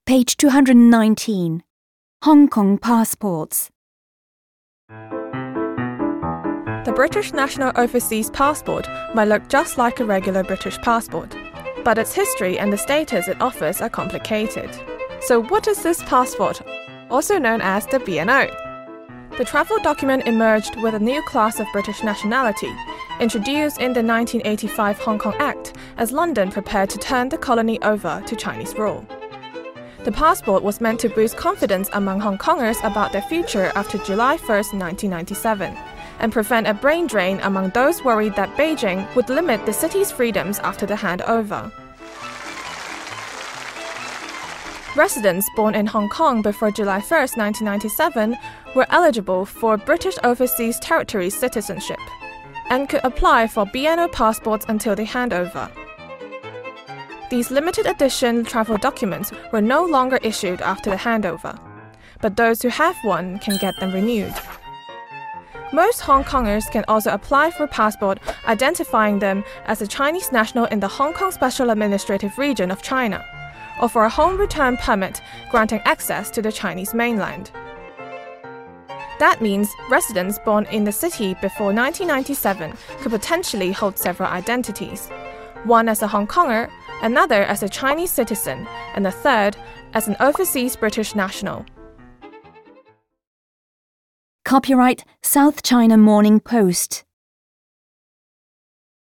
Page 219. Hong Kong passports. The British National Overseas Passport might look just like a regular British passport, but its history and the status it offers are complicated. So what is this passport, also known as the BNO? The travel document emerged with a new class of British nationality, introduced in the 1985 Hong Kong Act as London prepared to turn the colony over to Chinese rule. The passport was meant to boost confidence among Hong Kongers about their future after July 1, 1997, and prevent a brain drain among those worried that Beijing would limit the city's freedoms after the handover. Residents born in Hong Kong before July 1, 1997 were eligible for British Overseas Territories citizenship and could apply for BNO passports until the handover. These limited edition travel documents were no longer issued after the handover, but those who have one can get them renewed. Most Hong Kongers can also apply for a passport identifying them as a Chinese national in the Hong Kong Special Administrative Region of China, or for a home return permit granting access to the Chinese mainland. That means residents born in the city before 1997 could potentially hold several identities, one as a Hong Konger, another as a Chinese citizen, and a third as an overseas British national. Copyright South China Morning Post.